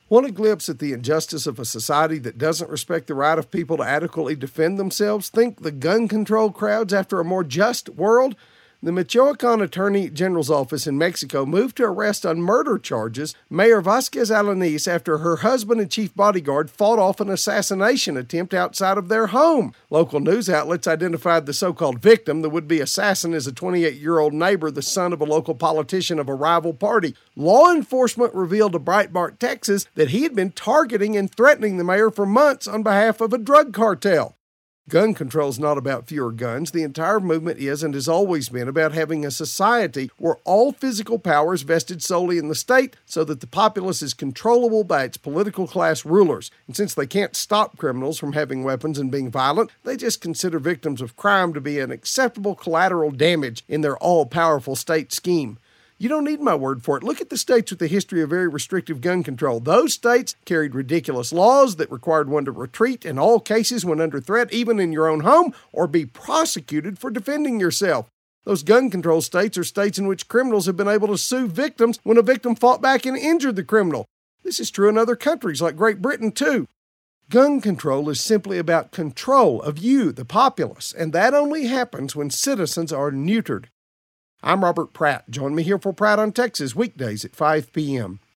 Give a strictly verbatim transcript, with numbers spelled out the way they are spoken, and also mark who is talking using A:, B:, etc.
A: Want a glimpse at the injustice of a society that doesn't respect the right of people to adequately defend themselves? Think the gun control crowds after a more just world? The Michoacan Attorney General's office in Mexico moved to arrest on murder charges Mayor Vasquez Alanis after her husband and chief bodyguard fought off an assassination attempt outside of their home. Local news outlets identified the so-called victim, the would-be assassin, as a twenty-eight-year-old neighbor, the son of a local politician of a rival party. Law enforcement revealed to Breitbart, Texas, that he had been targeting and threatening the mayor for months on behalf of a drug cartel. Gun control is not about fewer guns. The entire movement is and has always been about having a society where all physical power is vested solely in the state so that the populace is controllable by its political class rulers. And since they can't stop criminals from having weapons and being violent, they just consider victims of crime to be an acceptable collateral damage in their all-powerful state scheme. You don't need my word for it. Look at the states with a history of very restrictive gun control. Those states carried ridiculous laws that required one to retreat in all cases when under threat, even in your own home, or be prosecuted for defending yourself. Those gun control states are states in which criminals have been able to sue victims when a victim fought back and injured the criminal. This is true in other countries like Great Britain, too. Gun control is simply about control of you, the populace, and that only happens when citizens are neutered. I'm Robert Pratt. Join me here for Pratt on Texas, weekdays at five p.m.